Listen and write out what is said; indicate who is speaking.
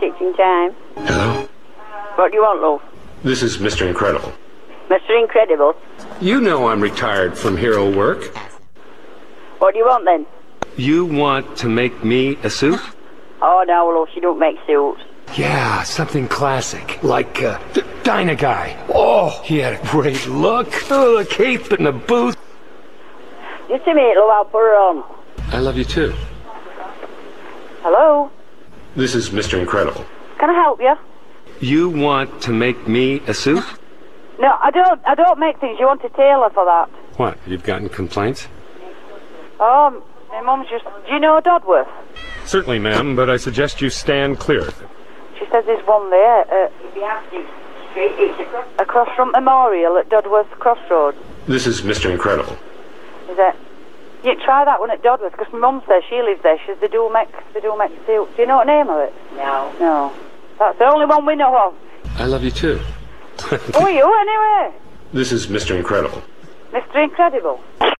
Speaker 1: stitching time.
Speaker 2: Hello?
Speaker 1: What do you want, love?
Speaker 2: This is Mr. Incredible.
Speaker 1: Mr. Incredible.
Speaker 2: You know I'm retired from hero work.
Speaker 1: What do you want then?
Speaker 2: You want to make me a suit?
Speaker 1: Oh, no, love, she don't make suits.
Speaker 2: Yeah, something classic, like Dyna Guy. Oh, he had a great look. Oh, the cape and the boots.
Speaker 1: Just a minute, love, I'll put her on.
Speaker 2: I love you too.
Speaker 1: Hello?
Speaker 2: This is Mr. Incredible.
Speaker 1: Can I help you?
Speaker 2: You want to make me a suit?
Speaker 1: No, I don't make things. You want a tailor for that.
Speaker 2: What, you've gotten complaints?
Speaker 1: My mum's just... Do you know Dodworth?
Speaker 2: Certainly, ma'am, but I suggest you stand clear.
Speaker 1: She says there's one there. Across from Memorial at Dodworth Crossroads.
Speaker 2: This is Mr. Incredible.
Speaker 1: Is it? You try that one at Dodworth, because my mum says she lives there. She says they do make suits. Do you know what name of it? No. No. That's the only one we know of.
Speaker 2: I love you too.
Speaker 1: Who are you, anyway?
Speaker 2: This is Mr. Incredible.
Speaker 1: Mr. Incredible.